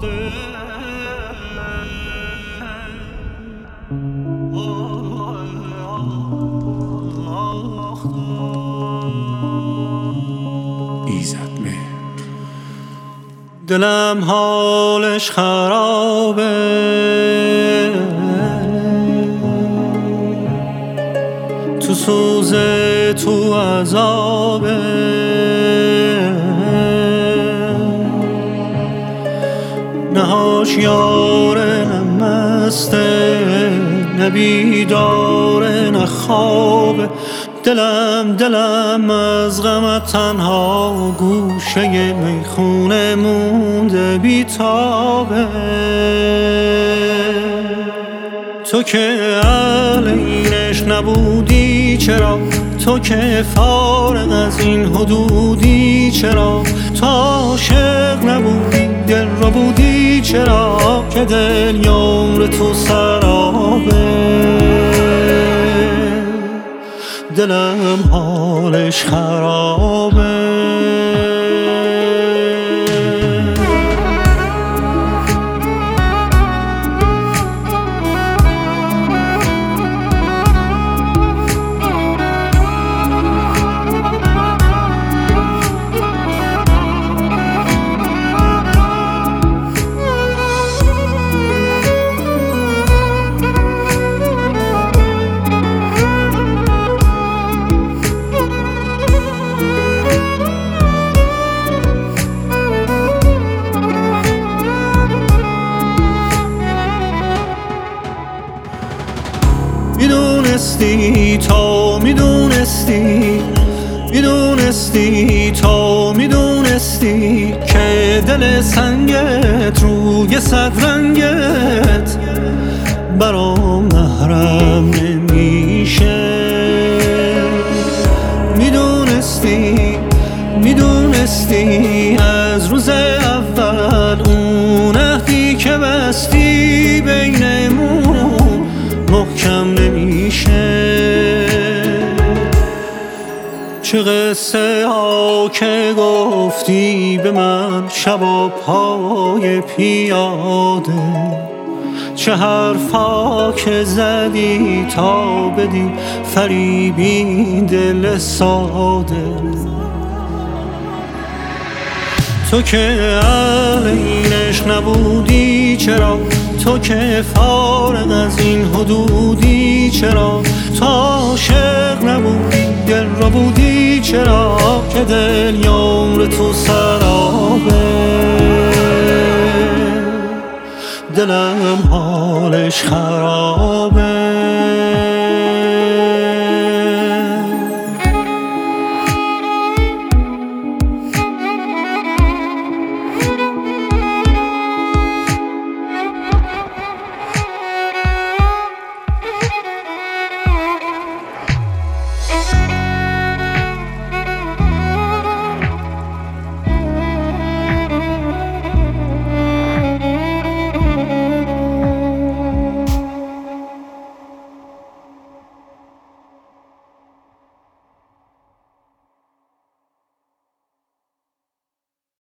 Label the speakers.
Speaker 1: دلم حالش خرابه، تو سوزه تو عذابه، نه هوشیاره نه مسته، نه بیداره نه خوابه. دلم از غمت تنها گوشه میخونه مونده بیتابه. تو که علینش نبودی چرا، تو که فارغ از این حدودی چرا، تو عاشق نبودی دل را بودی چرا، که دل یمر تو سرابه. دلم حالش خرابه. میدونستی تو میدونستی که دل سنگت روی صد رنگت برام محرم نمیشه. میدونستی از روز اول اون عهدی که بستی بینمون محکم نمیشه. چه قصه ها که گفتی به من شب پای پیاده، چه حرفا که زدی تا بدی فریبی دل ساده. تو که علینش نبودی چرا، تو که فارغ از این حدودی چرا، تو عاشق نبودی دل را بودی چرا، که دل یمر تو سرابه. دلم حالش خرابه.